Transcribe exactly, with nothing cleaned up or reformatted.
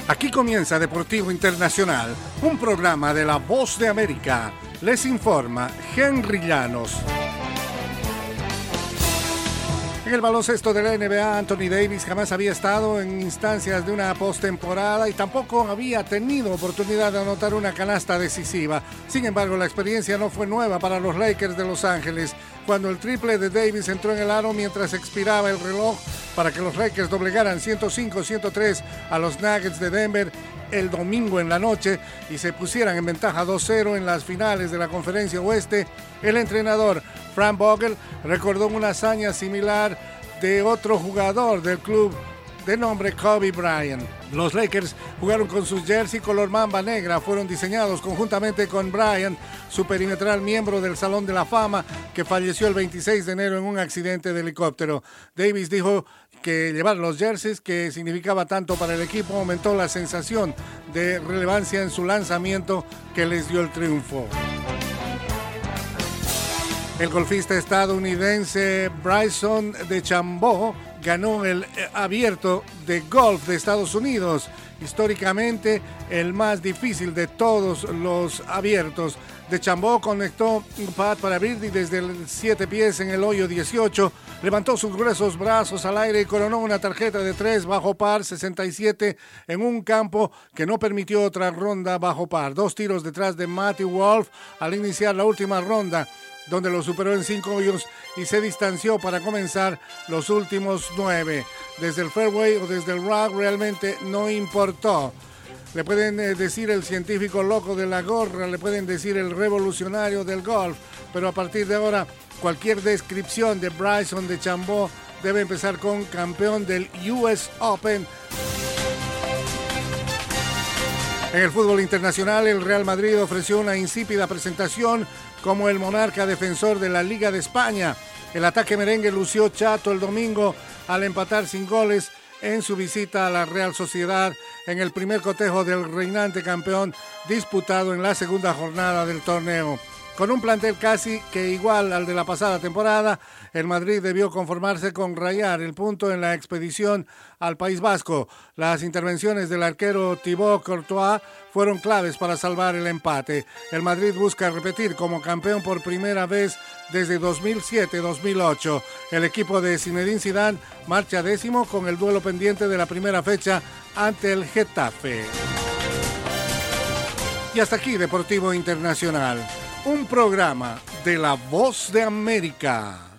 Aquí comienza Deportivo Internacional, un programa de La Voz de América. Les informa Henry Llanos. En el baloncesto de la N B A, Anthony Davis jamás había estado en instancias de una postemporada y tampoco había tenido oportunidad de anotar una canasta decisiva. Sin embargo, la experiencia no fue nueva para los Lakers de Los Ángeles, cuando el triple de Davis entró en el aro mientras expiraba el reloj para que los Lakers doblegaran ciento cinco a ciento tres a los Nuggets de Denver el domingo en la noche y se pusieran en ventaja dos cero en las finales de la Conferencia Oeste. El entrenador Frank Vogel recordó una hazaña similar de otro jugador del club de nombre Kobe Bryant. Los Lakers jugaron con sus jersey color mamba negra, fueron diseñados conjuntamente con Bryant, su perimetral miembro del Salón de la Fama, que falleció el veintiséis de enero en un accidente de helicóptero. Davis dijo que llevar los jerseys, que significaba tanto para el equipo, aumentó la sensación de relevancia en su lanzamiento que les dio el triunfo. El golfista estadounidense Bryson DeChambeau ganó el abierto de golf de Estados Unidos, históricamente el más difícil de todos los abiertos. DeChambeau conectó un pad para birdie desde el siete pies en el hoyo dieciocho, levantó sus gruesos brazos al aire y coronó una tarjeta de tres bajo par sesenta y siete en un campo que no permitió otra ronda bajo par. Dos tiros detrás de Matthew Wolff al iniciar la última ronda, donde lo superó en cinco hoyos y se distanció para comenzar los últimos nueve. Desde el fairway o desde el rock realmente no importó. Le pueden eh, decir el científico loco de la gorra, le pueden decir el revolucionario del golf, pero a partir de ahora cualquier descripción de Bryson DeChambeau debe empezar con campeón del U S Open. En el fútbol internacional, el Real Madrid ofreció una insípida presentación como el monarca defensor de la Liga de España. El ataque merengue lució chato el domingo al empatar sin goles en su visita a la Real Sociedad en el primer cotejo del reinante campeón disputado en la segunda jornada del torneo. Con un plantel casi que igual al de la pasada temporada, el Madrid debió conformarse con rayar el punto en la expedición al País Vasco. Las intervenciones del arquero Thibaut Courtois fueron claves para salvar el empate. El Madrid busca repetir como campeón por primera vez desde dos mil siete dos mil ocho. El equipo de Zinedine Zidane marcha décimo con el duelo pendiente de la primera fecha ante el Getafe. Y hasta aquí Deportivo Internacional, un programa de La Voz de América.